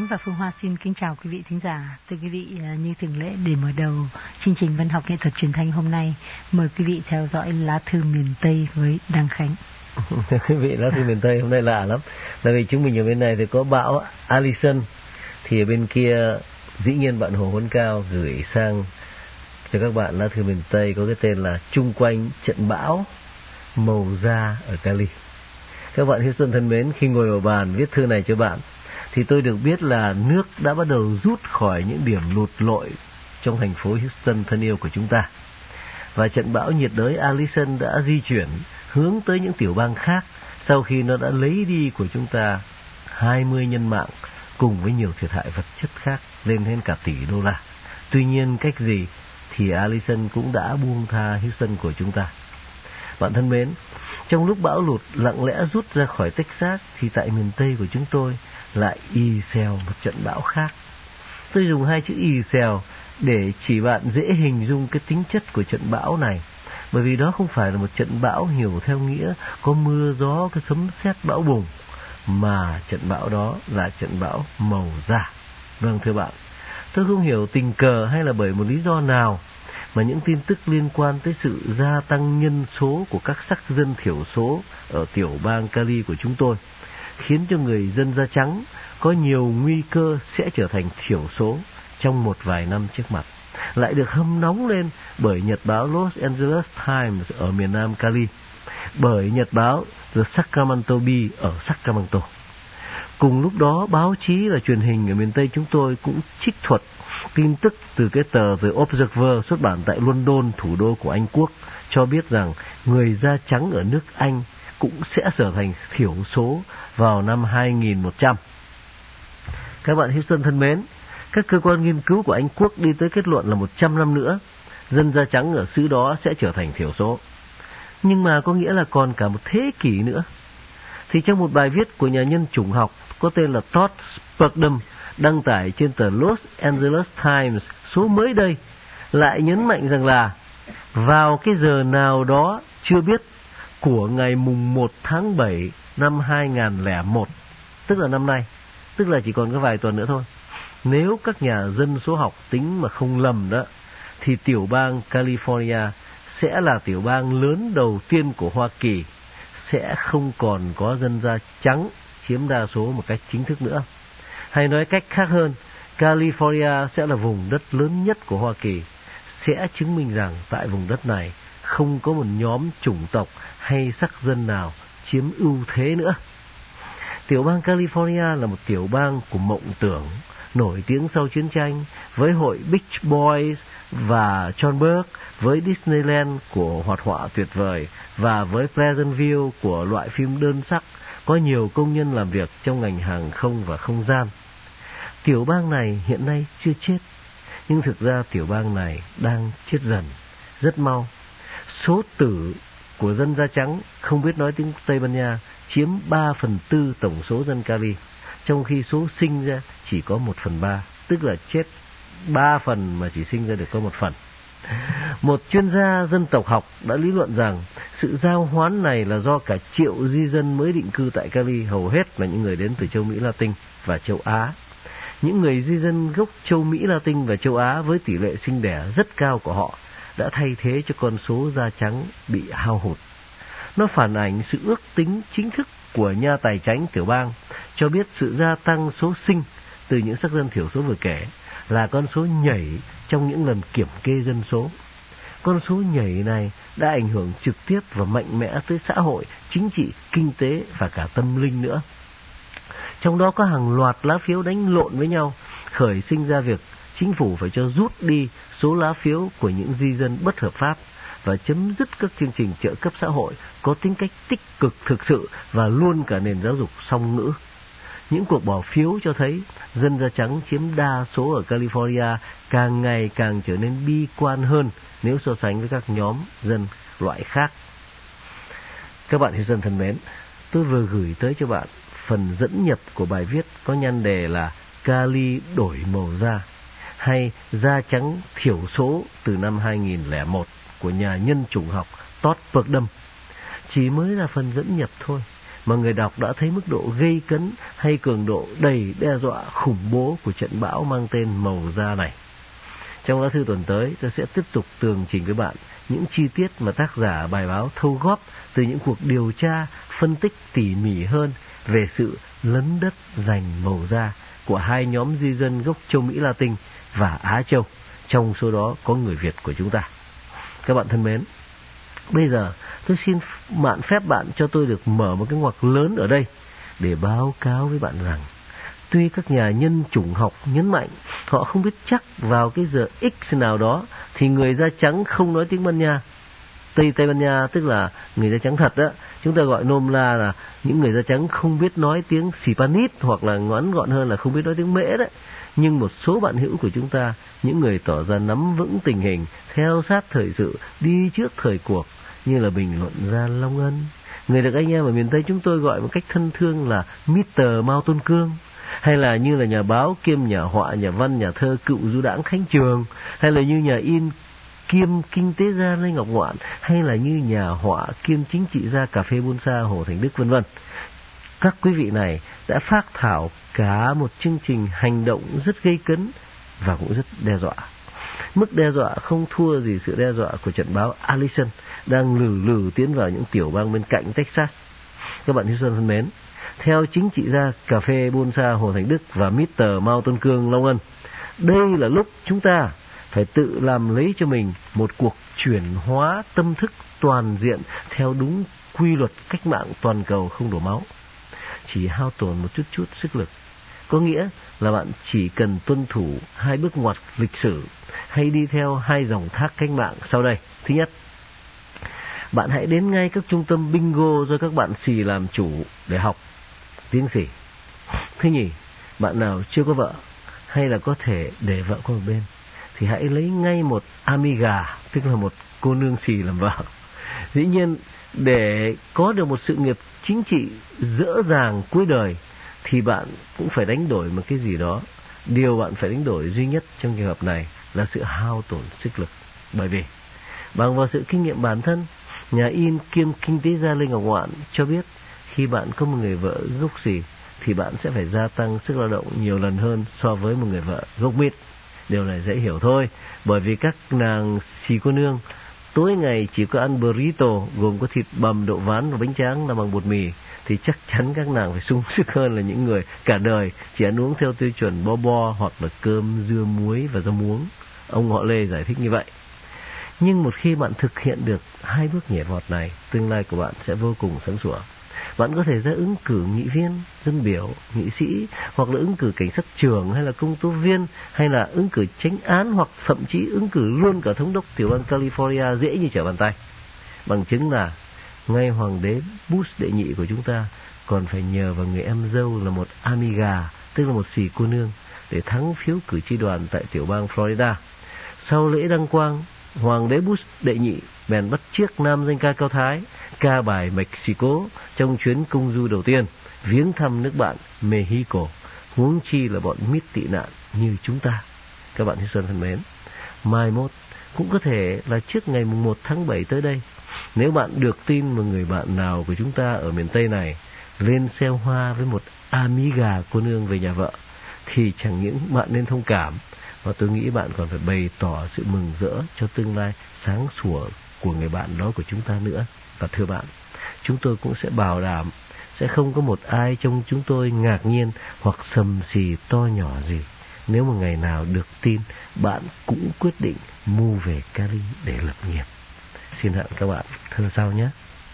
Tuấn và Phương Hoa xin kính chào quý vị thính giả. Thưa quý vị, như thường lệ để mở đầu chương trình văn học nghệ thuật truyền thanh hôm nay, mời quý vị theo dõi lá thư miền Tây với Đăng Khánh. Thưa quý vị, lá thư miền Tây hôm nay lạ lắm. Tại vì chúng mình ở bên này thì có bão Alison, thì ở bên kia dĩ nhiên bạn Hồ Huấn Cao gửi sang cho các bạn lá thư miền Tây có cái tên là Chung quanh trận bão màu da ở Cali. Các bạn Houston thân mến, khi ngồi vào bàn viết thư này cho bạn thì tôi được biết là nước đã bắt đầu rút khỏi những điểm lụt lội trong thành phố Houston thân yêu của chúng ta. Và trận bão nhiệt đới Alison đã di chuyển hướng tới những tiểu bang khác sau khi nó đã lấy đi của chúng ta 20 nhân mạng cùng với nhiều thiệt hại vật chất khác lên đến cả tỷ đô la. Tuy nhiên cách gì thì Alison cũng đã buông tha Houston của chúng ta. Bạn thân mến, trong lúc bão lụt lặng lẽ rút ra khỏi Texas thì tại miền Tây của chúng tôi lại ì xèo một trận bão khác. Tôi dùng hai chữ ì xèo để chỉ bạn dễ hình dung cái tính chất của trận bão này, bởi vì đó không phải là một trận bão hiểu theo nghĩa có mưa gió, cái sấm sét bão bùng, mà trận bão đó là trận bão màu da. Vâng thưa bạn, tôi không hiểu tình cờ hay là bởi một lý do nào mà những tin tức liên quan tới sự gia tăng nhân số của các sắc dân thiểu số ở tiểu bang Cali của chúng tôi khiến cho người dân da trắng có nhiều nguy cơ sẽ trở thành thiểu số trong một vài năm trước mặt, lại được hâm nóng lên bởi nhật báo Los Angeles Times ở miền nam Cali, bởi nhật báo The Sacramento Bee ở Sacramento. Cùng lúc đó, báo chí và truyền hình ở miền Tây chúng tôi cũng trích thuật tin tức từ cái tờ The Observer xuất bản tại London, thủ đô của Anh Quốc, cho biết rằng người da trắng ở nước Anh cũng sẽ trở thành thiểu số vào năm 2100. Các bạn Houston thân mến, các cơ quan nghiên cứu của Anh Quốc đi tới kết luận là 100 năm nữa, dân da trắng ở xứ đó sẽ trở thành thiểu số. Nhưng mà có nghĩa là còn cả một thế kỷ nữa. Thì trong một bài viết của nhà nhân chủng học có tên là Todd Purdom đăng tải trên tờ Los Angeles Times số mới đây, lại nhấn mạnh rằng là vào cái giờ nào đó chưa biết của ngày mùng 1 tháng 7 năm 2001, tức là năm nay, tức là chỉ còn có vài tuần nữa thôi, nếu các nhà dân số học tính mà không lầm đó, thì tiểu bang California sẽ là tiểu bang lớn đầu tiên của Hoa Kỳ sẽ không còn có dân da trắng chiếm đa số một cách chính thức nữa. Hay nói cách khác hơn, California sẽ là vùng đất lớn nhất của Hoa Kỳ, sẽ chứng minh rằng tại vùng đất này không có một nhóm chủng tộc hay sắc dân nào chiếm ưu thế nữa. Tiểu bang California là một tiểu bang của mộng tưởng, nổi tiếng sau chiến tranh với hội Beach Boys và John Burke, với Disneyland của hoạt họa tuyệt vời và với Pleasantville của loại phim đơn sắc, có nhiều công nhân làm việc trong ngành hàng không và không gian. Tiểu bang này hiện nay chưa chết, nhưng thực ra tiểu bang này đang chết dần, rất mau. Số tử của dân da trắng không biết nói tiếng Tây Ban Nha chiếm 3/4 tổng số dân Cali, trong khi số sinh ra chỉ có 1/3, tức là chết 3 phần mà chỉ sinh ra được có 1 phần. Một chuyên gia dân tộc học đã lý luận rằng sự giao hoán này là do cả triệu di dân mới định cư tại Cali, hầu hết là những người đến từ châu Mỹ Latin và châu Á. Những người di dân gốc châu Mỹ Latin và châu Á với tỷ lệ sinh đẻ rất cao của họ đã thay thế cho con số da trắng bị hao hụt. Nó phản ảnh sự ước tính chính thức của nhà tài chánh tiểu bang, cho biết sự gia tăng số sinh từ những sắc dân thiểu số vừa kể là con số nhảy trong những lần kiểm kê dân số. Con số nhảy này đã ảnh hưởng trực tiếp và mạnh mẽ tới xã hội, chính trị, kinh tế và cả tâm linh nữa. Trong đó có hàng loạt lá phiếu đánh lộn với nhau, khởi sinh ra việc chính phủ phải cho rút đi số lá phiếu của những di dân bất hợp pháp và chấm dứt các chương trình trợ cấp xã hội có tính cách tích cực thực sự và luôn cả nền giáo dục song ngữ. Những cuộc bỏ phiếu cho thấy dân da trắng chiếm đa số ở California càng ngày càng trở nên bi quan hơn nếu so sánh với các nhóm dân loại khác. Các bạn Houston thân mến, tôi vừa gửi tới cho bạn phần dẫn nhập của bài viết có nhan đề là Cali đổi màu da hay da trắng thiểu số từ năm 2001 của nhà nhân chủng học Todd Purdom. Chỉ mới là phần dẫn nhập thôi, mà người đọc đã thấy mức độ gây cấn hay cường độ đầy đe dọa khủng bố của trận bão mang tên Màu Da này. Trong lá thư tuần tới, tôi sẽ tiếp tục tường trình với bạn những chi tiết mà tác giả bài báo thâu góp từ những cuộc điều tra, phân tích tỉ mỉ hơn về sự lấn đất giành màu da của hai nhóm di dân gốc châu Mỹ Latin và Á Châu, trong số đó có người Việt của chúng ta. Các bạn thân mến, bây giờ tôi xin mạn phép bạn cho tôi được mở một cái ngoặc lớn ở đây để báo cáo với bạn rằng tuy các nhà nhân chủng học nhấn mạnh họ không biết chắc vào cái giờ X nào đó thì người da trắng không nói tiếng Ban Nha. Tây Ban Nha tức là người da trắng thật đó, chúng ta gọi nôm la là những người da trắng không biết nói tiếng Spanish, hoặc là ngắn gọn hơn là không biết nói tiếng Mễ đấy. Nhưng một số bạn hữu của chúng ta, những người tỏ ra nắm vững tình hình, theo sát thời sự, đi trước thời cuộc, như là bình luận gia Long Ân, người được anh em ở miền Tây chúng tôi gọi một cách thân thương là Mr. Mao Tôn Cương, hay là như là nhà báo kiêm nhà họa, nhà văn, nhà thơ cựu du đãng Khánh Trường, hay là như nhà in kiêm kinh tế gia Lê Ngọc Ngoạn, hay là như nhà họa kiêm chính trị gia Cà phê Bonsa Hồ Thành Đức, vân vân. Các quý vị này đã phác thảo cả một chương trình hành động rất gây cấn và cũng rất đe dọa. Mức đe dọa không thua gì sự đe dọa của trận bão Allison đang lừ lừ tiến vào những tiểu bang bên cạnh Texas. Các bạn yêu thân mến, theo chính trị gia Cà phê Bonsa Hồ Thành Đức và Mr. Mao Tôn Cương Long Ân, đây là lúc chúng ta phải tự làm lấy cho mình một cuộc chuyển hóa tâm thức toàn diện theo đúng quy luật cách mạng toàn cầu không đổ máu, chỉ hao tổn một chút sức lực. Có nghĩa là bạn chỉ cần tuân thủ hai bước ngoặt lịch sử hay đi theo hai dòng thác cách mạng sau đây. Thứ nhất, bạn hãy đến ngay các trung tâm bingo do các bạn xì làm chủ để học tiếng xì. Thứ nhì, bạn nào chưa có vợ hay là có thể để vợ qua một bên thì hãy lấy ngay một amiga, tức là một cô nương xì làm vợ. Dĩ nhiên, để có được một sự nghiệp chính trị dỡ dàng cuối đời thì bạn cũng phải đánh đổi một cái gì đó. Điều bạn phải đánh đổi duy nhất trong trường hợp này là sự hao tổn sức lực. Bởi vì bằng vào sự kinh nghiệm bản thân, nhà in kiêm kinh tế gia Lê Ngọc Ngoạn cho biết khi bạn có một người vợ gốc xì thì bạn sẽ phải gia tăng sức lao động nhiều lần hơn so với một người vợ gốc mít. Điều này dễ hiểu thôi, bởi vì các nàng xì cô nương tối ngày chỉ có ăn burrito gồm có thịt bằm, đậu ván và bánh tráng làm bằng bột mì, thì chắc chắn các nàng phải sung sức hơn là những người cả đời chỉ ăn uống theo tiêu chuẩn bo hoặc là cơm, dưa muối và rau muống. Ông họ Lê giải thích như vậy. Nhưng một khi bạn thực hiện được hai bước nhảy vọt này, tương lai của bạn sẽ vô cùng sáng sủa. Bạn có thể ra ứng cử nghị viên, dân biểu, nghị sĩ, hoặc là ứng cử cảnh sát trưởng, hay là công tố viên, hay là ứng cử chánh án, hoặc thậm chí ứng cử luôn cả thống đốc tiểu bang California dễ như trở bàn tay. Bằng chứng là ngay hoàng đế Bush đệ nhị của chúng ta còn phải nhờ vào người em dâu là một amiga, tức là một xì cô nương, để thắng phiếu cử tri đoàn tại tiểu bang Florida. Sau lễ đăng quang, hoàng đế Bush đệ nhị bèn bắt chước nam danh ca Cao Thái ca bài Mexico trong chuyến công du đầu tiên, viếng thăm nước bạn Mexico, huống chi là bọn mít tị nạn như chúng ta. Các bạn thân thân mến, mai mốt cũng có thể là trước ngày 1 tháng 7 tới đây, nếu bạn được tin một người bạn nào của chúng ta ở miền Tây này lên xe hoa với một amiga cô nương về nhà vợ, thì chẳng những bạn nên thông cảm, và tôi nghĩ bạn còn phải bày tỏ sự mừng rỡ cho tương lai sáng sủa của người bạn đó của chúng ta nữa. Và thưa bạn, chúng tôi cũng sẽ bảo đảm sẽ không có một ai trong chúng tôi ngạc nhiên hoặc sầm xì to nhỏ gì nếu một ngày nào được tin bạn cũng quyết định move về Cali để lập nghiệp. Xin hẹn các bạn thưa sau nhé.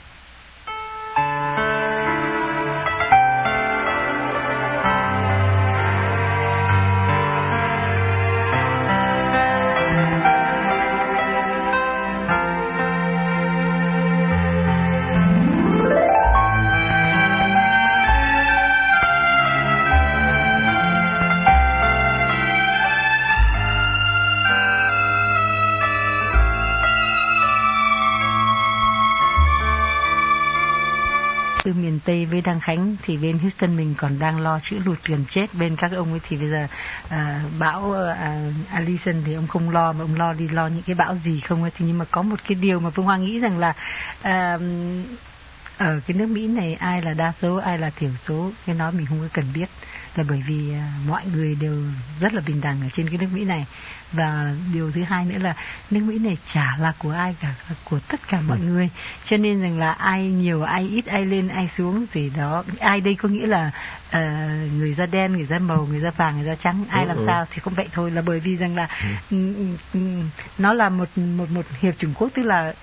Từ miền Tây với Đăng Khánh thì bên Houston mình còn đang lo chữ lụt gần chết. Bên các ông ấy thì bây giờ bão Allison thì ông không lo, mà ông lo những cái bão gì không ấy. Thì nhưng mà có một cái điều mà Phương Hoa nghĩ rằng là ở cái nước Mỹ này ai là đa số ai là thiểu số, cái đó mình không có cần biết, là bởi vì mọi người đều rất là bình đẳng ở trên cái nước Mỹ này. Và điều thứ hai nữa là nước Mỹ này chả là của ai cả, là của tất cả mọi người, cho nên rằng là ai nhiều ai ít, ai lên ai xuống gì đó, ai đây có nghĩa là người da đen, người da màu, người da vàng, người da trắng, ai làm sao thì không vậy thôi, là bởi vì rằng là nó là một hiệp chủng quốc, tức là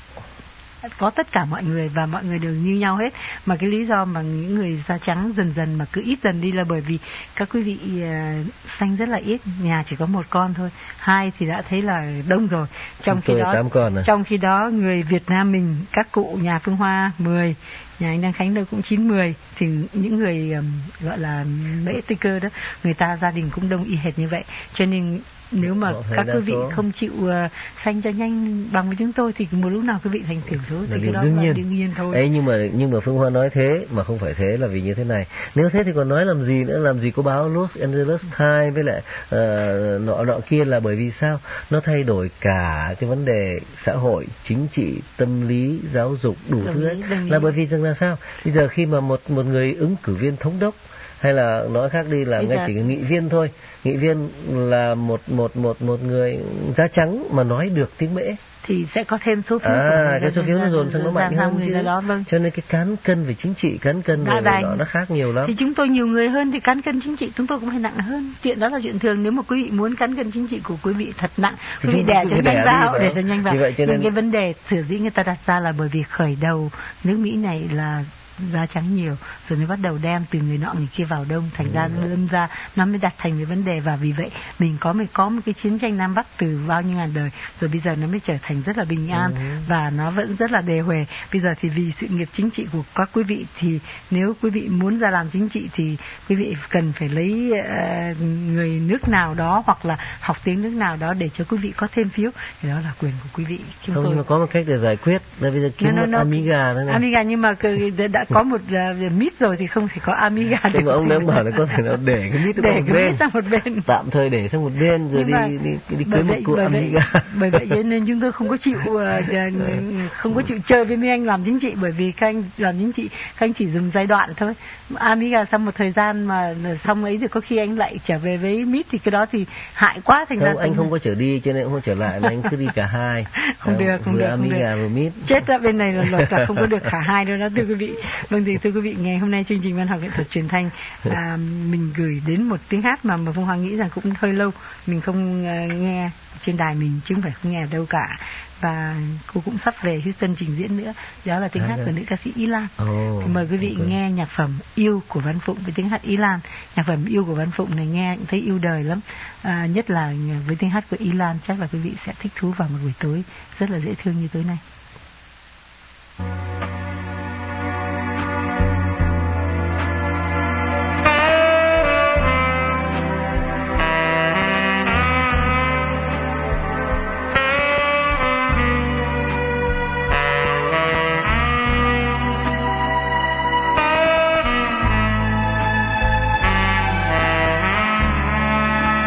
có tất cả mọi người và mọi người đều như nhau hết. Mà cái lý do mà những người da trắng dần dần mà cứ ít dần đi là bởi vì các quý vị sanh rất là ít, nhà chỉ có một con thôi, hai thì đã thấy là đông rồi. Trong khi đó người Việt Nam mình, các cụ nhà Phương Hoa 10, nhà anh Đăng Khánh đâu cũng 9-10, thì những người gọi là mễ tây cơ đó, người ta gia đình cũng đông y hệt như vậy. Cho nên nếu mà các quý vị không chịu sanh cho nhanh bằng với chúng tôi thì một lúc nào quý vị thành thiểu số thì cái đó là đương nhiên thôi. Ấy, nhưng mà Phương Hoa nói thế mà không phải thế là vì như thế này. Nếu thế thì còn nói làm gì nữa, làm gì có báo Los Angeles Times với lại nọ kia, là bởi vì sao? Nó thay đổi cả cái vấn đề xã hội, chính trị, tâm lý, giáo dục, đủ thứ ấy. Là bởi vì rằng là sao? Bây giờ khi mà một người ứng cử viên thống đốc, hay là nói khác đi là ngay chỉ nghị viên thôi, nghị viên là một người da trắng mà nói được tiếng Mễ thì sẽ có thêm số phiếu, cái số phiếu nó dồn sang nó mạnh hơn chứ. Đó, vâng. Cho nên cái cán cân về chính trị, cán cân về nó khác nhiều lắm. Thì chúng tôi nhiều người hơn thì cán cân chính trị chúng tôi cũng phải nặng hơn. Chuyện đó là chuyện thường. Nếu mà quý vị muốn cán cân chính trị của quý vị thật nặng, quý vị đè cho nhanh vào, để cho nhanh vào. Nhưng cái vấn đề sở dĩ người ta đặt ra là bởi vì khởi đầu nước Mỹ này là da trắng nhiều, rồi mới bắt đầu đem từ người nọ người kia vào đông, thành ra đâm ra nó mới đặt thành cái vấn đề. Và vì vậy mình có một cái chiến tranh Nam Bắc từ bao nhiêu ngàn đời, rồi bây giờ nó mới trở thành rất là bình an và nó vẫn rất là đề huề. Bây giờ thì vì sự nghiệp chính trị của các quý vị, thì nếu quý vị muốn ra làm chính trị thì quý vị cần phải lấy người nước nào đó hoặc là học tiếng nước nào đó để cho quý vị có thêm phiếu, thì đó là quyền của quý vị. Nhưng mà có một cách để giải quyết là bây giờ kiếm một Amiga nữa này. Amiga, nhưng mà đã có một mít rồi thì không thể có Amiga được. Nhưng mà ông đang bảo là có thể nào để cái mít sang một bên, tạm thời để sang một bên rồi đi cưới một cô Amiga. Bởi vậy cho nên chúng tôi không có chịu chơi với mấy anh làm chính trị, bởi vì các anh làm chính trị các anh chỉ dùng giai đoạn thôi. Amiga sau một thời gian mà xong ấy thì có khi anh lại trở về với mít, thì cái đó thì hại quá, thành ra anh không có trở đi cho nên không trở lại, mà anh cứ đi cả hai. Không được Amiga vừa mít. Chết ra, bên này là luật là không có được cả hai đâu đó, thưa quý vị. Vâng, thì thưa quý vị, ngày hôm nay chương trình Văn học nghệ thuật truyền thanh mình gửi đến một tiếng hát mà Phương Hoa nghĩ rằng cũng hơi lâu mình không nghe trên đài mình, chứ không phải không nghe ở đâu cả. Và cô cũng sắp về Houston trình diễn nữa, đó là tiếng hát của nữ ca sĩ Ý Lan. Thì mời quý vị nghe nhạc phẩm Yêu của Văn Phụng với tiếng hát Ý Lan. Nhạc phẩm Yêu của Văn Phụng này nghe thấy yêu đời lắm, nhất là với tiếng hát của Ý Lan, chắc là quý vị sẽ thích thú vào một buổi tối rất là dễ thương như tối nay.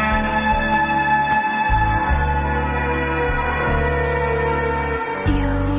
Yêu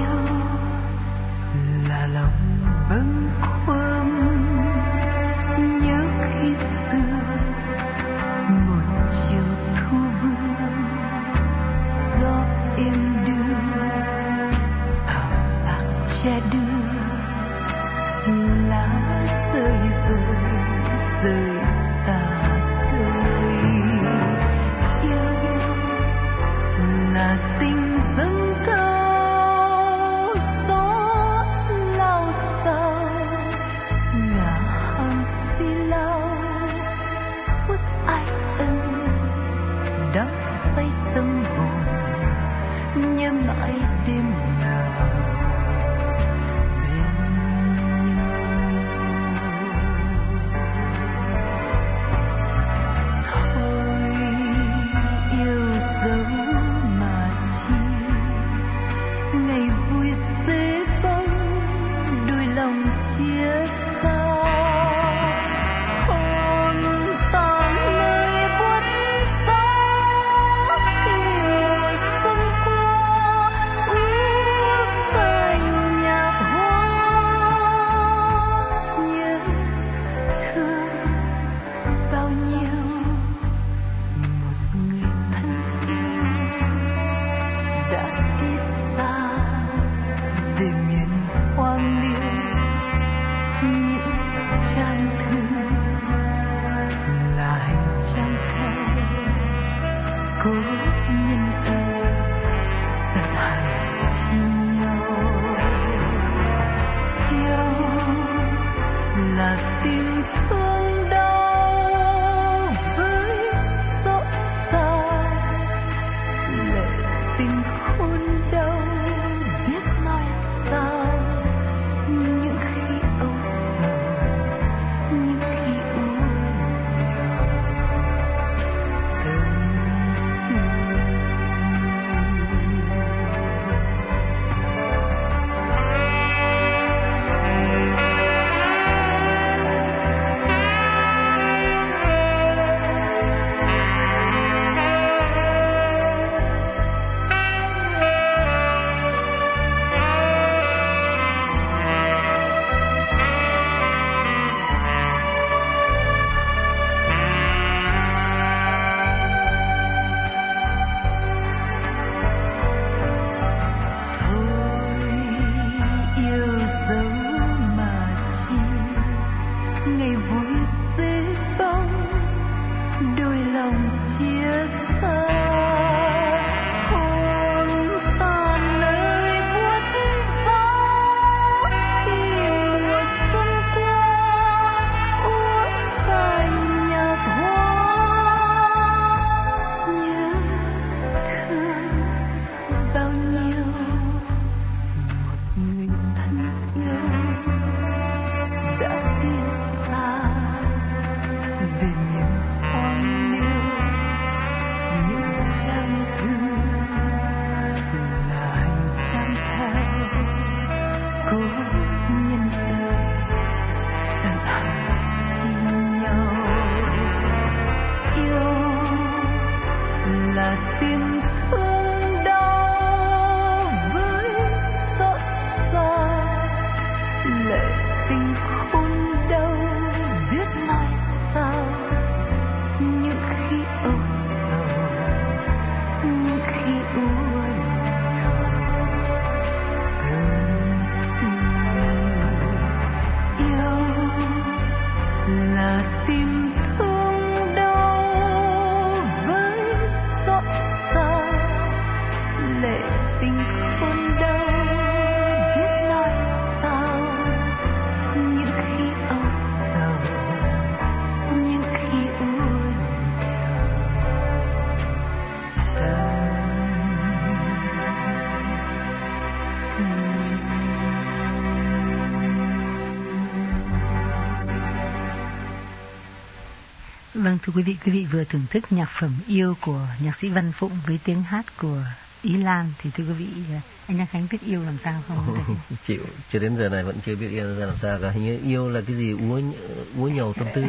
Vâng, thưa quý vị vừa thưởng thức nhạc phẩm Yêu của nhạc sĩ Văn Phụng với tiếng hát của Ý Lan. Thì thưa quý vị, anh Đăng Khánh biết yêu làm sao không? Chịu, cho đến giờ này vẫn chưa biết yêu ra làm sao cả. Hình như yêu là cái gì úa nhầu tâm tư.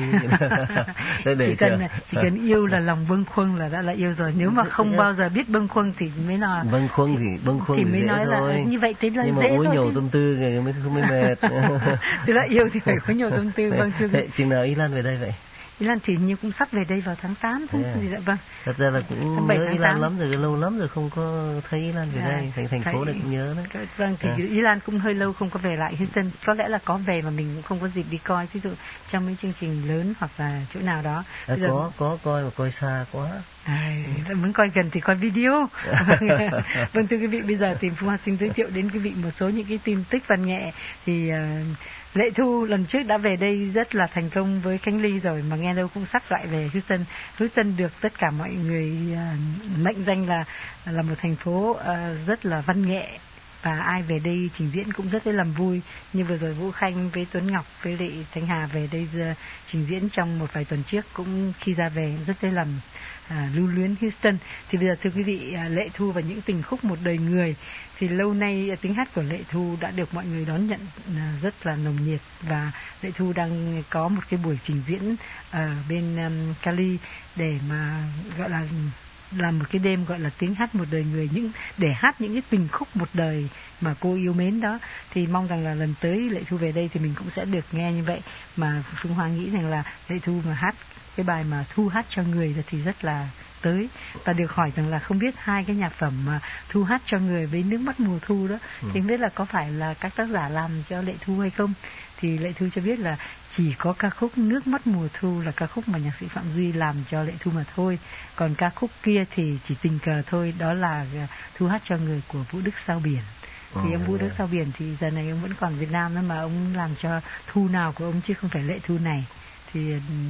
Chỉ cần yêu là lòng bâng khuâng là đã là yêu rồi. Nếu mà không bao giờ biết bâng khuâng thì mới là bâng khuâng thì mới dễ nói thôi. Là như vậy thế là nhưng mà dễ úa thôi. nhầu tâm tư thì mới không mệt. Tức là yêu thì phải có nhiều tâm tư. Vâng, thưa quý vị. Chừng nào Ý Lan về đây vậy? Ý Lan thì như cũng sắp về đây vào tháng 8 thôi. Vâng. Thật ra là cũng nhớ Ý Lan lắm rồi, lâu lắm rồi không có thấy Ý Lan về đây, thành phố này cũng nhớ đấy. Vâng, thì Ý Lan cũng hơi lâu không có về lại Houston, có lẽ là có về mà mình cũng không có dịp đi coi, ví dụ trong mấy chương trình lớn hoặc là chỗ nào đó. Có coi mà coi xa quá. Muốn coi gần thì coi video. Vâng, thưa quý vị, bây giờ thì Phương Hoa xin giới thiệu đến quý vị một số những cái tin tức văn nghệ. Thì Lệ Thu lần trước đã về đây rất là thành công với Khánh Ly rồi, mà nghe đâu cũng sắp lại về Houston. Houston được tất cả mọi người mệnh danh là một thành phố rất là văn nghệ, và ai về đây trình diễn cũng rất là làm vui. Như vừa rồi Vũ Khanh với Tuấn Ngọc với Lệ Thanh Hà về đây trình diễn trong một vài tuần trước, cũng khi ra về rất là làm lưu luyến Houston. Thì bây giờ thưa quý vị, Lệ Thu và những tình khúc một đời người, thì lâu nay tiếng hát của Lệ Thu đã được mọi người đón nhận rất là nồng nhiệt, và Lệ Thu đang có một cái buổi trình diễn ở bên Cali để mà gọi là làm một cái đêm gọi là tiếng hát một đời người, để hát những cái tình khúc một đời mà cô yêu mến đó. Thì mong rằng là lần tới Lệ Thu về đây thì mình cũng sẽ được nghe như vậy. Mà Phương Hoa nghĩ rằng là Lệ Thu mà hát cái bài mà Thu hát cho người thì rất là tới. Và được hỏi rằng là không biết hai cái nhạc phẩm mà Thu hát cho người với Nước mắt mùa thu đó thì không biết là có phải là các tác giả làm cho Lệ Thu hay không. Thì Lệ Thu cho biết là chỉ có ca khúc Nước mắt mùa thu là ca khúc mà nhạc sĩ Phạm Duy làm cho Lệ Thu mà thôi. Còn ca khúc kia thì chỉ tình cờ thôi, đó là Thu hát cho người của Vũ Đức Sao Biển. Thì ông Vũ Đức Sao Biển thì giờ này ông vẫn còn Việt Nam đó, mà ông làm cho Thu nào của ông chứ không phải Lệ Thu này. Thì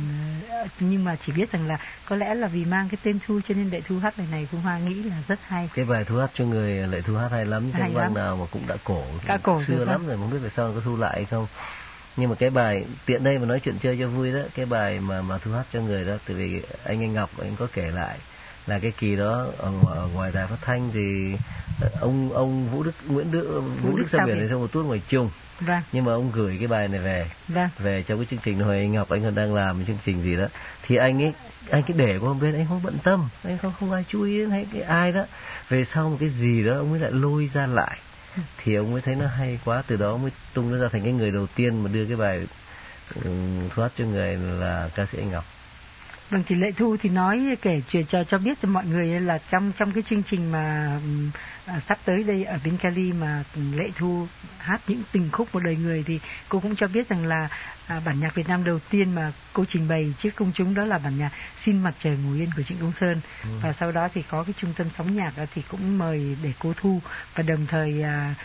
nhưng mà chỉ biết rằng là có lẽ là vì mang cái tên Thu cho nên Lệ Thu hát bài này Phương Hoa nghĩ là rất hay. Cái bài Thu hát cho người Lệ Thu hát hay lắm, cái bang nào mà cũng đã cổ xưa lắm rồi, không biết tại sao có thu lại hay không. Nhưng mà cái bài tiện đây mà nói chuyện chơi cho vui đó, cái bài mà Thu hát cho người đó, tại vì anh Ngọc anh có kể lại là cái kỳ đó ở ngoài đài phát thanh thì ông Vũ Đức Sao Biển này trong một tuốt ngoài chung. Vâng. Nhưng mà ông gửi cái bài này về trong cái chương trình hồi anh Ngọc anh còn đang làm một chương trình gì đó, thì anh cứ để qua bên, anh không bận tâm, anh không ai chú ý đến hay cái ai đó. Về sau một cái gì đó ông mới lại lôi ra lại, thì ông mới thấy nó hay quá, từ đó mới tung nó ra thành cái người đầu tiên mà đưa cái bài Thu hát cho người là ca sĩ anh Ngọc. Vâng, thì Lệ Thu thì nói kể cho biết cho mọi người là trong cái chương trình mà sắp tới đây ở bên Cali mà Lệ Thu hát những tình khúc một đời người, thì cô cũng cho biết rằng là bản nhạc Việt Nam đầu tiên mà cô trình bày trước công chúng đó là bản nhạc Xin Mặt Trời Ngủ Yên của Trịnh Công Sơn. Và sau đó thì có cái trung tâm sóng nhạc thì cũng mời để cô thu, và đồng thời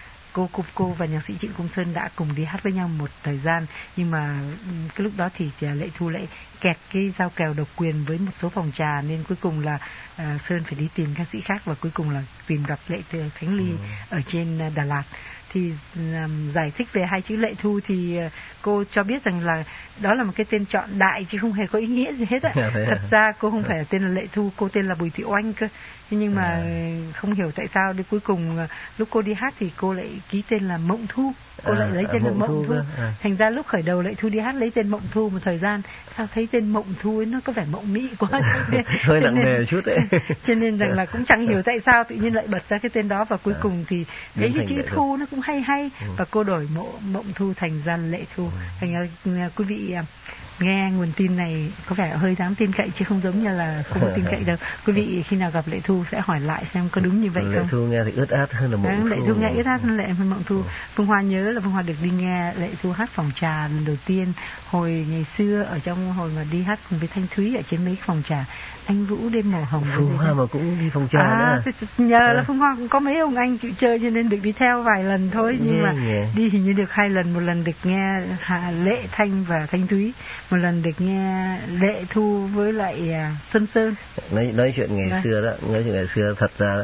cô và nhạc sĩ Trịnh Công Sơn đã cùng đi hát với nhau một thời gian. Nhưng mà cái lúc đó thì Lệ Thu lại kẹt cái giao kèo độc quyền với một số phòng trà, nên cuối cùng là Sơn phải đi tìm ca sĩ khác, và cuối cùng là tìm gặp Lệ Khánh Ly ở trên Đà Lạt. Thì giải thích về hai chữ Lệ Thu thì cô cho biết rằng là đó là một cái tên chọn đại chứ không hề có ý nghĩa gì hết á. Thật ra cô không phải là tên là Lệ Thu, cô tên là Bùi Thị Oanh cơ. Nhưng mà không hiểu tại sao đến cuối cùng lúc cô đi hát thì cô lại ký tên là Mộng Thu. Cô lại lấy tên là Mộng Thu. Thành ra lúc khởi đầu Lệ Thu đi hát lấy tên Mộng Thu một thời gian, sao thấy tên Mộng Thu ấy nó có vẻ mộng mị quá. Hơi nặng nề chút đấy. Cho nên rằng là cũng chẳng hiểu tại sao tự nhiên lại bật ra cái tên đó, và cuối cùng thì cái chữ Thu nó cũng hay và cô đổi Mộng Thu thành ra Lệ Thu. Thành ra quý vị nghe nguồn tin này có vẻ hơi đáng tin cậy chứ không giống như là không có tin cậy đâu. Quý vị khi nào gặp Lệ Thu sẽ hỏi lại xem có đúng như vậy không. Lệ Thu nghe thì ướt át hơn là Mộng Thu. Lệ Thu nghe ướt át hơn Mộng Thu. Phương Hoa nhớ là Phương Hoa được đi nghe Lệ Thu hát phòng trà lần đầu tiên hồi ngày xưa, ở trong hồi mà đi hát cùng với Thanh Thúy ở trên mấy phòng trà Anh Vũ Đêm Màu Hồng. Phương Hoa mà cũng đi phòng trà nữa. Nhờ là Phương Hoa cũng có mấy ông anh chịu chơi cho nên được đi theo vài lần thôi, nhưng mà đi hình như được 2 lần, một lần được nghe Lệ Thanh và Thanh Thúy, một lần được nghe Lệ Thu với lại Xuân Sơn. Nói chuyện ngày xưa đó, nói chuyện ngày xưa thật ra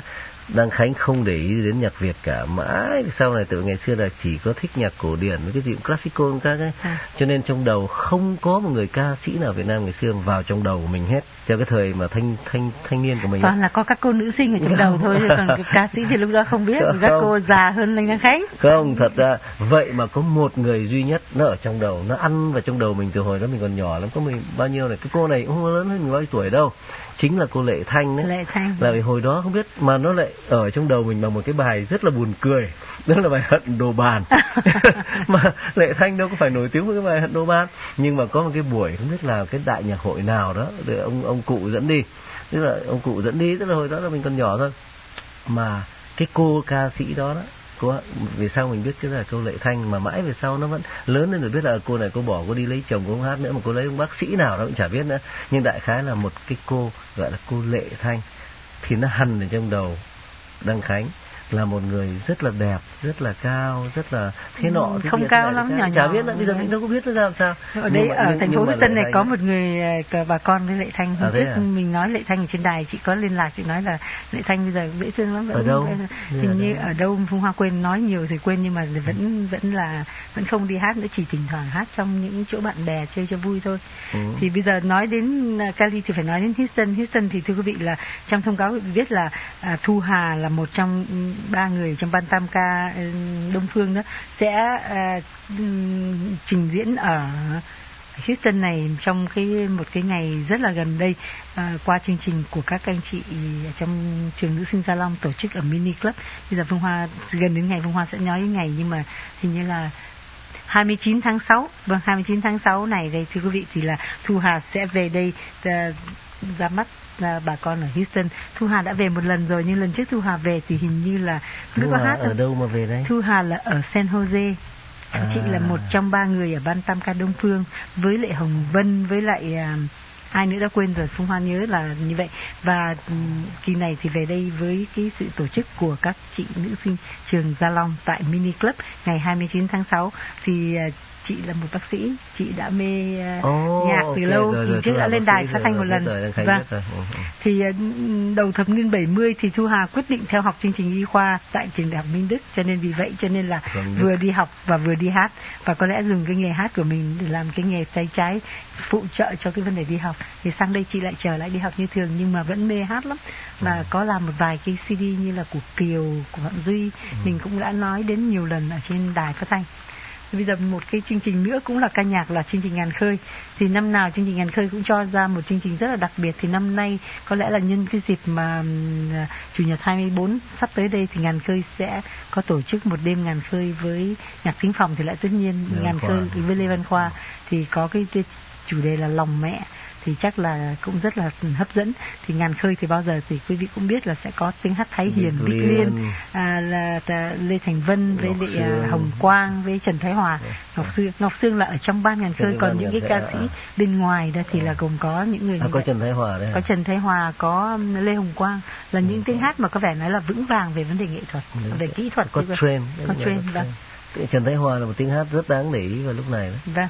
Đăng Khánh không để ý đến nhạc Việt cả, mãi sau này từ ngày xưa là chỉ có thích nhạc cổ điển với cái gì cũng classical các ấy, cho nên trong đầu không có một người ca sĩ nào Việt Nam ngày xưa vào trong đầu của mình hết. Cho cái thời mà thanh niên của mình toàn là có các cô nữ sinh ở trong đầu thôi, còn cái ca sĩ thì lúc đó không biết, các cô già hơn Lê Đăng Khánh. Không, thật ra vậy mà có một người duy nhất nó ở trong đầu, nó ăn vào trong đầu mình từ hồi đó mình còn nhỏ lắm, có mình bao nhiêu này, cái cô này cũng không lớn hơn mình bao nhiêu tuổi đâu, chính là cô Lệ Thanh đấy. Lệ Thanh. Là vì hồi đó không biết mà nó lại ở trong đầu mình bằng một cái bài rất là buồn cười, đó là bài Hận Đồ Bàn. Mà Lệ Thanh đâu có phải nổi tiếng với cái bài Hận Đồ Bàn, nhưng mà có một cái buổi không biết là cái đại nhạc hội nào đó, để ông cụ dẫn đi, tức là ông cụ dẫn đi, tức là hồi đó là mình còn nhỏ thôi, mà cái cô ca sĩ đó cô vì sao mình biết cái là cô Lệ Thanh, mà mãi về sau nó vẫn lớn lên rồi biết là cô này cô bỏ, cô đi lấy chồng, cô không hát nữa, mà cô lấy ông bác sĩ nào đó cũng chả biết nữa, nhưng đại khái là một cái cô gọi là cô Lệ Thanh, thì nó hằn ở trong đầu Đăng Khánh là một người rất là đẹp, rất là cao, rất là thế nọ thế không kia, cao lắm, nhỏ chả biết nữa, bây giờ mình đâu có biết nó ra làm sao. Ở đây ở thành phố Mỹ Tân này có một người bà con với Lệ Thanh, hôm trước mình nói Lệ Thanh ở trên đài, chị có liên lạc, chị nói là Lệ Thanh bây giờ dễ thương lắm. Ở đâu? Hình như ở đâu Phương Hoa quên, nói nhiều thì quên, nhưng mà vẫn không đi hát nữa, chỉ thỉnh thoảng hát trong những chỗ bạn bè chơi cho vui thôi. Thì bây giờ nói đến Cali thì phải nói đến Houston thì thưa quý vị là trong thông cáo viết là Thu Hà là một trong 3 người trong ban tam ca Đông Phương đó sẽ trình diễn ở Houston này trong một cái ngày rất là gần đây, qua chương trình của các anh chị trong trường Nữ sinh Gia Long tổ chức ở Mini Club. Bây giờ Phương Hoa gần đến ngày Phương Hoa sẽ nói ngày, nhưng mà hình như là 29 tháng 6. Vâng, 29 tháng 6 này đây thưa quý vị, thì là Thu Hà sẽ về đây ra mắt bà con ở Houston. Thu Hà đã về một lần rồi, nhưng lần trước Thu Hà về thì hình như là Thu Hà ở đâu mà về đây? Thu Hà là ở San Jose. Chị là một trong 3 người ở ban tam ca Đông Phương, với lại Hồng Vân, với lại ai nữa đã quên rồi, Phương Hoa nhớ là như vậy. Và kỳ này thì về đây với cái sự tổ chức của các chị nữ sinh trường Gia Long tại Mini Club ngày 29 tháng 6. Thì chị là một bác sĩ, chị đã mê nhạc từ lâu, rồi, trước đã lên đài phát thanh một lần. Vâng. Thì đầu thập niên 70 thì Thu Hà quyết định theo học chương trình y khoa tại trường Đại học Minh Đức, cho nên vì vậy cho nên là vừa đi học và vừa đi hát, và có lẽ dùng cái nghề hát của mình để làm cái nghề tay trái phụ trợ cho cái vấn đề đi học. Thì sang đây chị lại trở lại đi học như thường, nhưng mà vẫn mê hát lắm, và có làm một vài cái CD như là của Kiều, của Phạm Duy, mình cũng đã nói đến nhiều lần ở trên đài phát thanh. Bây giờ một cái chương trình nữa cũng là ca nhạc, là chương trình Ngàn Khơi. Thì năm nào chương trình Ngàn Khơi cũng cho ra một chương trình rất là đặc biệt. Thì năm nay có lẽ là nhân cái dịp mà Chủ nhật 24 sắp tới đây, thì Ngàn Khơi sẽ có tổ chức một đêm Ngàn Khơi với nhạc thính phòng. Thì lại tất nhiên Ngàn Khơi với Lê Văn Khoa thì có cái chủ đề là lòng mẹ, thì chắc là cũng rất là hấp dẫn. Thì Ngàn Khơi thì bao giờ thì quý vị cũng biết là sẽ có tiếng hát Thái Hiền, Bích Liên, là Lê Thành Vân với lại Hồng Quang với Trần Thái Hòa, Ngọc Sương là ở trong ban Ngàn Khơi. Còn những cái ca sĩ bên ngoài đó thì là gồm có những người có Trần Thái Hòa đấy, có Trần Thái Hòa, có Lê Hồng Quang, là những tiếng hát mà có vẻ nói là vững vàng về vấn đề nghệ thuật, về kỹ thuật, có trend. Vâng. Trần Thái Hòa là một tiếng hát rất đáng để ý vào lúc này đó. Vâng.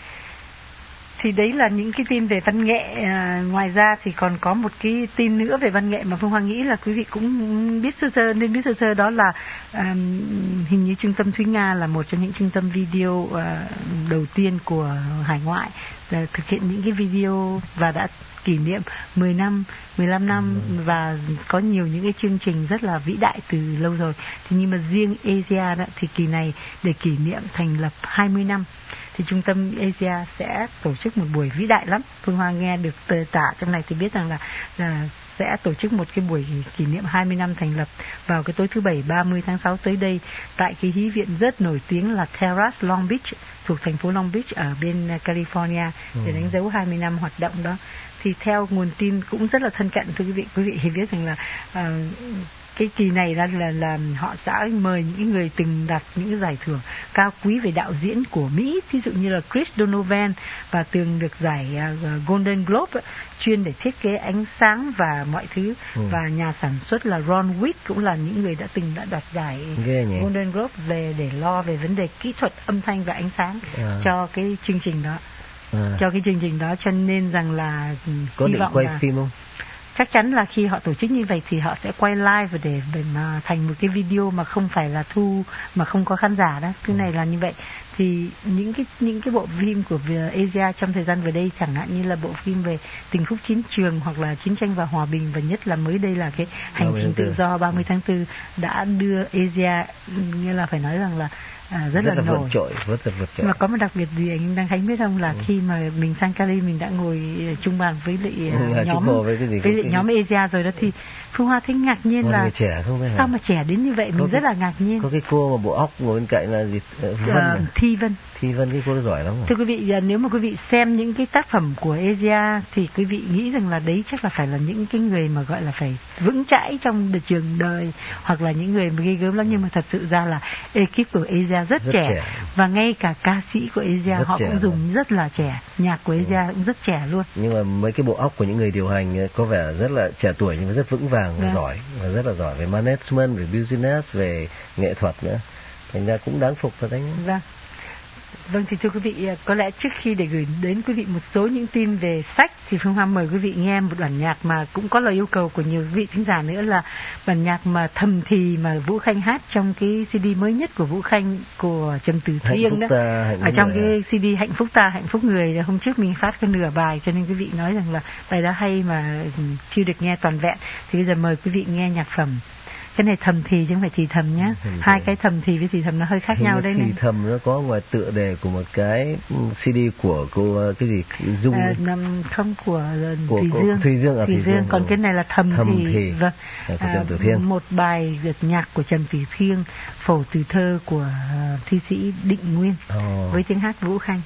Thì đấy là những cái tin về văn nghệ. Ngoài ra thì còn có một cái tin nữa về văn nghệ mà Phương Hoa nghĩ là quý vị cũng biết sơ sơ, đó là hình như trung tâm Thúy Nga là một trong những trung tâm video đầu tiên của hải ngoại thực hiện những cái video, và đã kỷ niệm 10 năm, 15 năm, và có nhiều những cái chương trình rất là vĩ đại từ lâu rồi. Thì nhưng mà riêng Asia đó, thì kỳ này để kỷ niệm thành lập 20 năm thì trung tâm Asia sẽ tổ chức một buổi vĩ đại lắm. Phương Hoa nghe được tả trong này thì biết rằng là sẽ tổ chức một cái buổi kỷ niệm 20 năm thành lập vào cái tối thứ Bảy 30 tháng 6 tới đây, tại cái hí viện rất nổi tiếng là Terrace Long Beach, thuộc thành phố Long Beach ở bên California, để đánh dấu 20 năm hoạt động đó. Thì theo nguồn tin cũng rất là thân cận, thưa quý vị thì biết rằng là cái kỳ này là họ sẽ mời những người từng đạt những giải thưởng cao quý về đạo diễn của Mỹ, ví dụ như là Chris Donovan, và từng được giải Golden Globe chuyên để thiết kế ánh sáng và mọi thứ, và nhà sản xuất là Ron Wick cũng là những người đã đoạt giải Golden Globe để lo về vấn đề kỹ thuật âm thanh và ánh sáng cho cái chương trình đó. Cho cái chương trình đó, cho nên rằng là có định quay phim không? chắc chắn là khi họ tổ chức như vậy thì họ sẽ quay live để mà thành một cái video mà không phải là thu, mà không có khán giả đó. Cái này là như vậy. Thì những cái bộ phim của Asia trong thời gian vừa đây, chẳng hạn như là bộ phim về tình khúc chiến trường hoặc là chiến tranh và hòa bình, và nhất là mới đây là cái hành trình tự do 30 tháng 4 đã đưa Asia, nghĩa là phải nói rằng là rất là nổi, rất là vượt trội. Mà có một đặc biệt gì anh Đăng Khánh biết không, là khi mà mình sang Cali mình đã ngồi chung bàn với lại nhóm Asia rồi đó, thì Phương Hoa thấy ngạc nhiên là trẻ không sao mà trẻ đến như vậy, mình rất là ngạc nhiên. Có cái cô mà bộ óc ngồi bên cạnh là gì? Thi Vân, cái cô giỏi lắm rồi. Thưa quý vị, nếu mà quý vị xem những cái tác phẩm của Asia thì quý vị nghĩ rằng là đấy chắc là phải là những cái người mà gọi là phải vững chãi trong trường đời, hoặc là những người mà ghê gớm lắm, nhưng mà thật sự ra là ekip của Asia rất trẻ. Và ngay cả ca sĩ của Asia họ cũng dùng rất là trẻ, nhạc của Asia cũng rất trẻ luôn. Nhưng mà mấy cái bộ óc của những người điều hành có vẻ rất là trẻ tuổi nhưng mà rất vững vàng và giỏi, và rất là giỏi về management, về business, về nghệ thuật nữa, thành ra cũng đáng phục thật đấy. Vâng, thì thưa quý vị, có lẽ trước khi để gửi đến quý vị một số những tin về sách thì Phương Hoa mời quý vị nghe một bản nhạc mà cũng có lời yêu cầu của nhiều quý vị thính giả nữa, là bản nhạc mà Thầm Thì mà Vũ Khanh hát trong cái CD mới nhất của Vũ Khanh của Trầm Từ Thiêng đó. Ở trong cái CD Hạnh Phúc Ta, Hạnh Phúc Người, hôm trước mình phát cái nửa bài, cho nên quý vị nói rằng là bài đó hay mà chưa được nghe toàn vẹn, thì bây giờ mời quý vị nghe nhạc phẩm. Cái này thầm thì chứ không phải thì thầm nhá. Hai cái thầm thì với thì thầm nó hơi khác nhau đấy. Thì thầm nó có ngoài tựa đề của một cái CD của cô cái gì Dung không của Thùy Dương. Còn cái này là thầm thì. Vâng. Một bài nhạc của Trầm Từ Thiêng, phổ từ thơ của thi sĩ Định Nguyên với tiếng hát Vũ Khanh.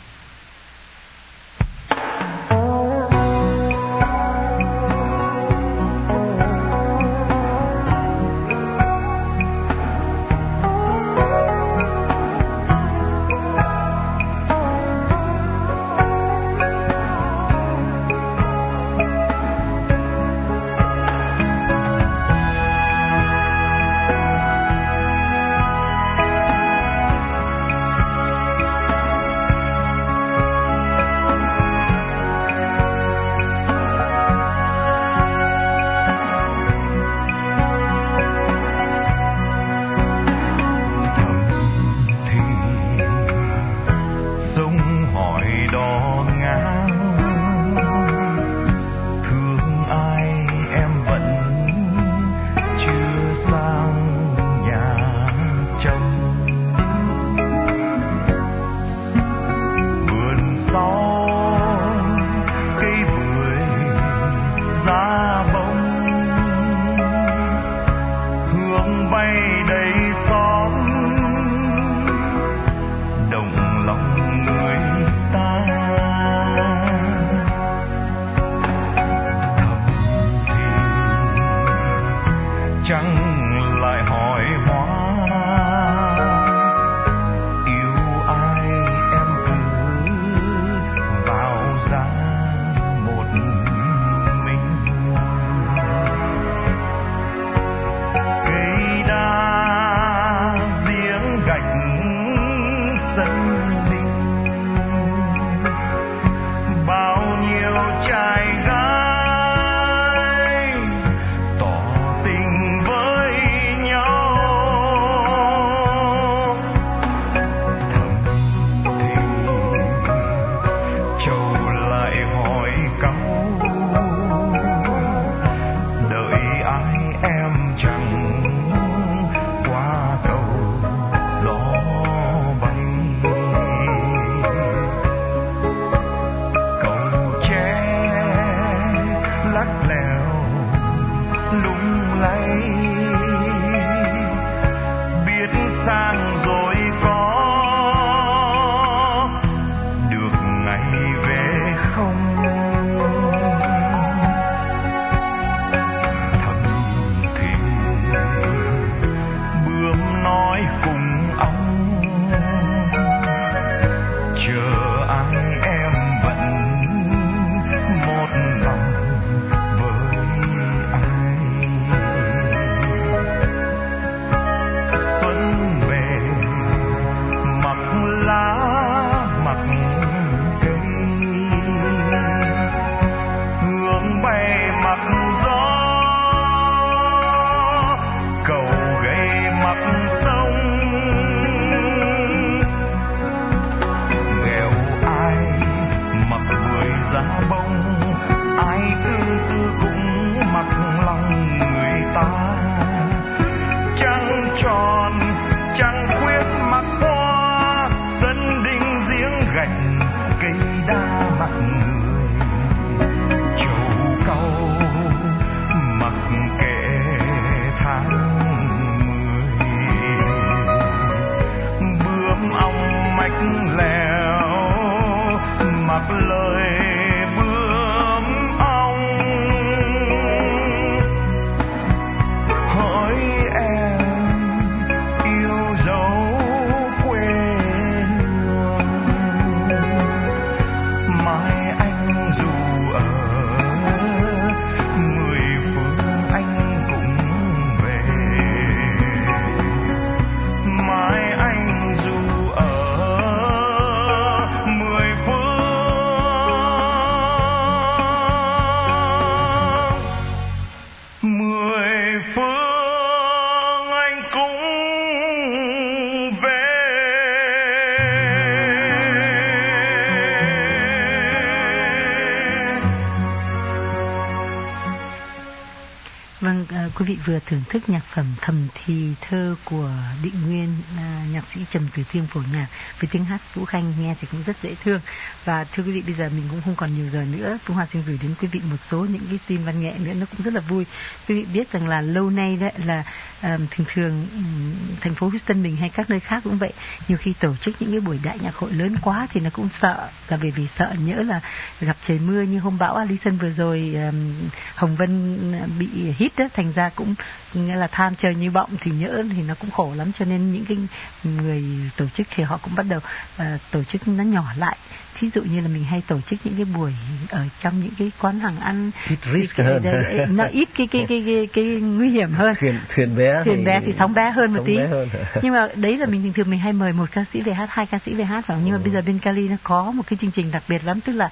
Vâng, quý vị vừa thưởng thức nhạc phẩm Thầm Thì Thơ của Định Nguyên, nhạc sĩ Trần Tử Thiên phổ nhạc với tiếng hát Vũ Khanh, nghe thì cũng rất dễ thương. Và thưa quý vị, bây giờ mình cũng không còn nhiều giờ nữa, Phương Hoa xin gửi đến quý vị một số những cái tin văn nghệ nữa, nó cũng rất là vui. Quý vị biết rằng là lâu nay đấy là thường thành phố Houston mình hay các nơi khác cũng vậy, nhiều khi tổ chức những cái buổi đại nhạc hội lớn quá thì nó cũng sợ, là bởi vì sợ nhỡ là gặp trời mưa như hôm bão Allison vừa rồi, Hồng Vân bị hít đó, thành ra cũng nghĩa là than trời như bọng thì nhỡ thì nó cũng khổ lắm, cho nên những cái người tổ chức thì họ cũng bắt đầu tổ chức nó nhỏ lại. Thí dụ như là mình hay tổ chức những cái buổi ở trong những cái quán hàng ăn ít risk hơn, nó ít cái nguy hiểm hơn. Thuyền bé thì sóng bé hơn một tí. Nhưng mà đấy là mình thường mình hay mời một ca sĩ về hát, 2 ca sĩ về hát phải không? Nhưng mà bây giờ bên Cali nó có một cái chương trình đặc biệt lắm, tức là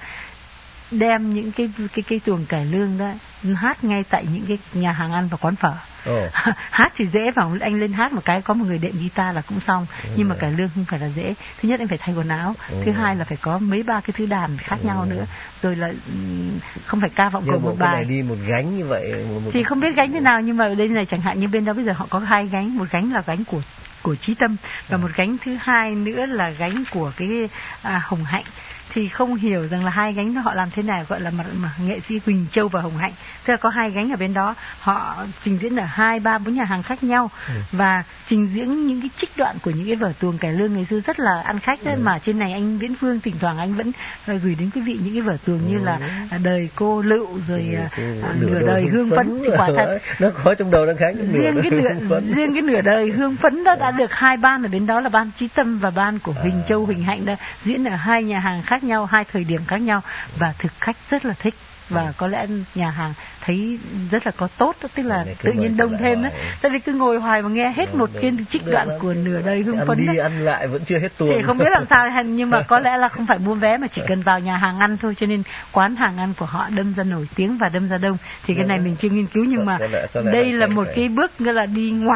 đem những cái tuồng cải lương đó hát ngay tại những cái nhà hàng ăn và quán phở. Hát thì dễ, vào anh lên hát một cái có một người đệm guitar là cũng xong. Nhưng mà cải lương không phải là dễ. Thứ nhất anh phải thay quần áo, thứ hai là phải có mấy ba cái thứ đàn khác nhau nữa, rồi là không phải ca vọng cổ một bài. Này đi một gánh như vậy thì không biết gánh thế nào, nhưng mà ở đây này chẳng hạn như bên đó bây giờ họ có 2 gánh, một gánh là gánh của Chí Tâm và một gánh thứ hai nữa là gánh của cái Hồng Hạnh. Thì không hiểu rằng là 2 gánh đó họ làm thế nào, gọi là mà nghệ sĩ Quỳnh Châu và Hồng Hạnh, tức là có 2 gánh ở bên đó, họ trình diễn ở 2, 3, 4 nhà hàng khác nhau và trình diễn những cái trích đoạn của những cái vở tuồng cải lương ngày xưa rất là ăn khách đấy. Mà trên này anh Viễn Phương thỉnh thoảng anh vẫn gửi đến quý vị những cái vở tuồng như là Đời Cô Lựu, rồi Nửa Đời Hương Phấn. Thì quả thật nó có trong đầu Đăng Khánh, riêng cái Nửa Đời Hương Phấn đó đã được 2 ban ở bên đó, là ban Chí Tâm và ban của Huỳnh Châu, Huỳnh Hạnh đã diễn ở 2 nhà hàng khác nhau, 2 thời điểm khác nhau, và thực khách rất là thích. Và có lẽ nhà hàng thấy rất là có tốt đó, tức là tự nhiên đông thêm đó. Tại vì cứ ngồi hoài mà nghe hết một cái trích đoạn của Nửa Đời Hương Phấn đi ăn lại vẫn chưa hết tuồng. Thì không biết làm sao, nhưng mà có lẽ là không phải mua vé mà chỉ cần vào nhà hàng ăn thôi, cho nên quán hàng ăn của họ đâm ra nổi tiếng và đâm ra đông. Thì cái này mình chưa nghiên cứu, nhưng mà đây là một cái bước nghĩa là đi ngoặt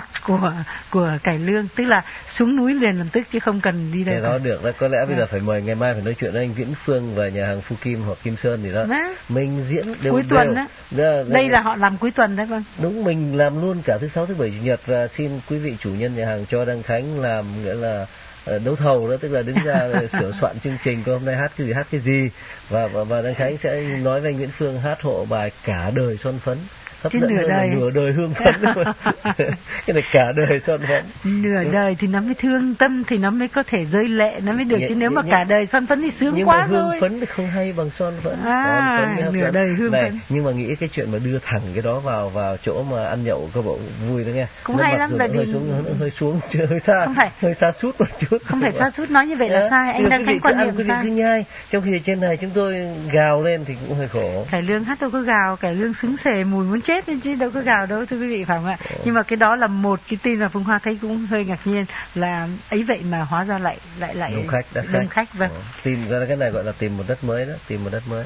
của cải lương, tức là xuống núi liền lập tức chứ không cần đi đây. Đó được, có lẽ bây giờ phải mời, ngày mai phải nói chuyện với anh Viễn Phương và nhà hàng Phu Kim hoặc Kim Sơn gì đó. Mình diễn cuối tuần đó. Đây là họ làm cuối tuần đấy. Vâng, đúng, mình làm luôn cả thứ 6, thứ 7, chủ nhật, và xin quý vị chủ nhân nhà hàng cho Đăng Khánh làm nghĩa là đấu thầu đó, tức là đứng ra sửa soạn chương trình, có hôm nay hát cái gì và Đăng Khánh sẽ nói với anh Viễn Phương hát hộ bài Cả Đời Son Phấn. Cái nửa đời hương phấn. Cái này cả đời son phấn. Nửa đời thì nó mới thương tâm thì nó mới có thể rơi lệ, nó mới được, chứ nếu mà cả đời son phấn thì sướng quá rồi. Nhưng mà hương phấn thì không hay bằng son phấn. Nửa đời hương phấn. Nhưng mà nghĩ cái chuyện mà đưa thẳng cái đó vào chỗ mà ăn nhậu có bộ vui đó nghe. Cũng hay lắm, tại vì hơi xuống hơi xa sút một chút. Không phải xa sút, nói như vậy là sai. Anh đang thấy quan niệm sai. Cứ nhai, trong khi trên này chúng tôi gào lên thì cũng hơi khổ. Cải lương hát đâu có gào, cải lương xứng xề mùi muốn chết chứ đâu có gào đâu, thưa quý vị, phải không ạ? Nhưng mà cái đó là một cái tin mà Phương Hoa thấy cũng hơi ngạc nhiên, là ấy vậy mà hóa ra lại đông khách. Vâng. Tìm ra cái này gọi là tìm một đất mới đó, tìm một đất mới.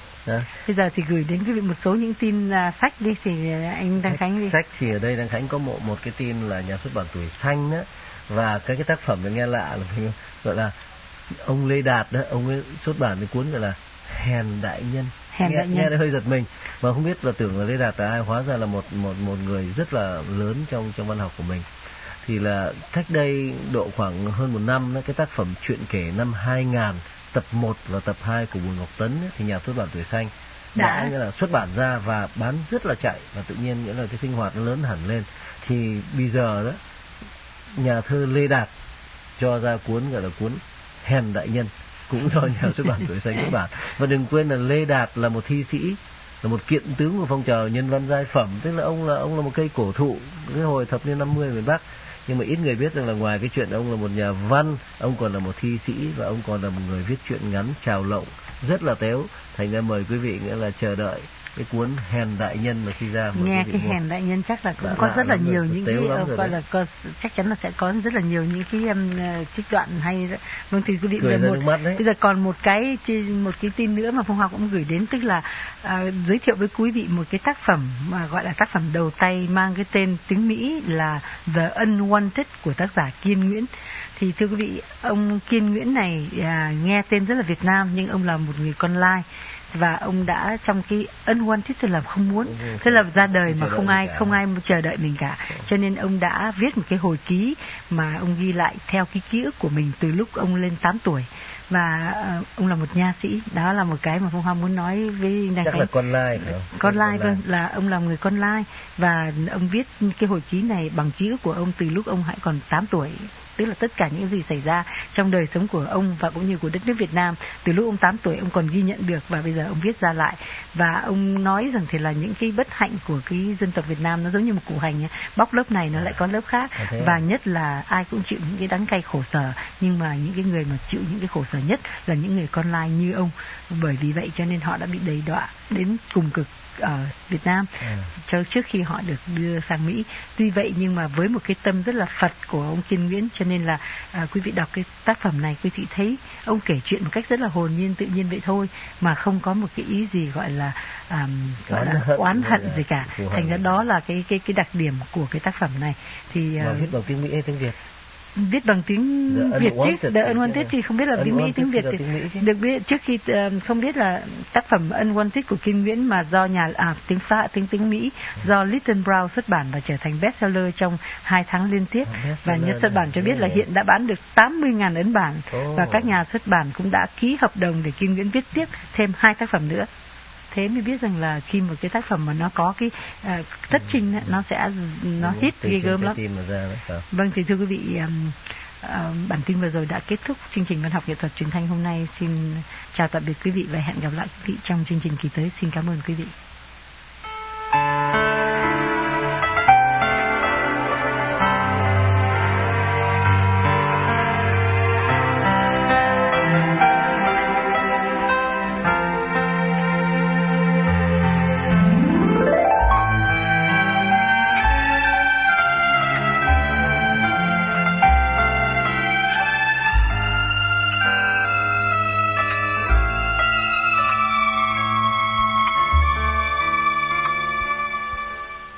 Bây giờ thì gửi đến quý vị một số những tin sách đi, thì anh Đăng Khánh đi. Sách thì ở đây Đăng Khánh có một cái tin là nhà xuất bản Tuổi Xanh đó, và cái tác phẩm được nghe lạ là gọi là ông Lê Đạt đó, ông ấy xuất bản cái cuốn gọi là Hèn Đại Nhân. Nghe hơi giật mình, mà không biết là tưởng là Lê Đạt là ai, hóa ra là một người rất là lớn trong văn học của mình. Thì là cách đây độ khoảng hơn 1 năm đó, cái tác phẩm Chuyện Kể năm 2000 tập 1 và tập 2 của Bùi Ngọc Tấn ấy, thì nhà xuất bản Tuổi Xanh đã là xuất bản ra và bán rất là chạy, và tự nhiên nghĩa là cái sinh hoạt nó lớn hẳn lên. Thì bây giờ đó nhà thơ Lê Đạt cho ra cuốn gọi là cuốn Hèn Đại Nhân, cũng do nhà xuất bản Tuổi Xanh xuất bản. Và đừng quên là Lê Đạt là một thi sĩ, là một kiện tướng của phong trào nhân văn giai phẩm, tức là ông là một cây cổ thụ cái hồi thập niên 50 ở miền Bắc. Nhưng mà ít người biết rằng là ngoài cái chuyện ông là một nhà văn, ông còn là một thi sĩ, và ông còn là một người viết truyện ngắn trào lộng rất là téo. Thành ra mời quý vị nghĩa là chờ đợi cái cuốn Hèn Đại Nhân mà khi ra. Nghe cái Hèn Đại Nhân chắc là cũng có rất là nhiều những cái gọi là chắc chắn là sẽ có rất là nhiều những cái trích đoạn hay. Vâng, thì quý vị bây giờ còn một cái tin nữa mà Phong Hoa cũng gửi đến, tức là giới thiệu với quý vị một cái tác phẩm mà gọi là tác phẩm đầu tay, mang cái tên tiếng Mỹ là The Unwanted của tác giả Kiên Nguyễn. Thì thưa quý vị, ông Kiên Nguyễn này nghe tên rất là Việt Nam, nhưng ông là một người con Lai. và ông đã trong cái unwanted, tức là không muốn, tức là ra đời mà không ai chờ đợi mình cả, cho nên ông đã viết một cái hồi ký mà ông ghi lại theo cái ký ức của mình từ lúc ông lên 8 tuổi. Và ông là một nha sĩ, đó là một cái mà Phong Hoa muốn nói với chắc là con lai phải không? Con lai, vâng, là ông là người con lai, và ông viết cái hồi ký này bằng ký ức của ông từ lúc ông hãy còn 8 tuổi, tức là tất cả những gì xảy ra trong đời sống của ông và cũng như của đất nước Việt Nam từ lúc ông 8 tuổi ông còn ghi nhận được, và bây giờ ông viết ra lại. Và ông nói rằng thì là những cái bất hạnh của cái dân tộc Việt Nam nó giống như một củ hành, bóc lớp này nó lại có lớp khác, và nhất là ai cũng chịu những cái đắng cay khổ sở, nhưng mà những cái người mà chịu những cái khổ sở nhất là những người con lai như ông. Bởi vì vậy cho nên họ đã bị đầy đọa đến cùng cực ở Việt Nam cho trước khi họ được đưa sang Mỹ. Tuy vậy nhưng mà với một cái tâm rất là Phật của ông Kiên Nguyễn, cho nên là quý vị đọc cái tác phẩm này quý vị thấy ông kể chuyện một cách rất là hồn nhiên tự nhiên vậy thôi, mà không có một cái ý gì gọi là oán hận gì cả. Thành ra đó là cái đặc điểm của cái tác phẩm này. Thì viết bằng tiếng Mỹ hay tiếng Việt? Viết bằng tiếng Việt chứ, The Unwanted thì không biết là tiếng Mỹ, tiếng Việt thì được biết trước khi không biết là tác phẩm Unwanted của Kiên Nguyễn mà do tiếng Mỹ do Lytton Brown xuất bản và trở thành bestseller trong 2 tháng liên tiếp, và nhà xuất bản cho biết là hiện đã bán được 80.000 ấn bản, và các nhà xuất bản cũng đã ký hợp đồng để Kiên Nguyễn viết tiếp thêm 2 tác phẩm nữa. Thế mới biết rằng là khi một cái tác phẩm mà nó có cái thất trình nó sẽ hit ghê gớm lắm. Vâng, thì thưa quý vị, bản tin vừa rồi đã kết thúc chương trình Văn học nghệ thuật truyền thanh hôm nay. Xin chào tạm biệt quý vị và hẹn gặp lại quý vị trong chương trình kỳ tới. Xin cảm ơn quý vị.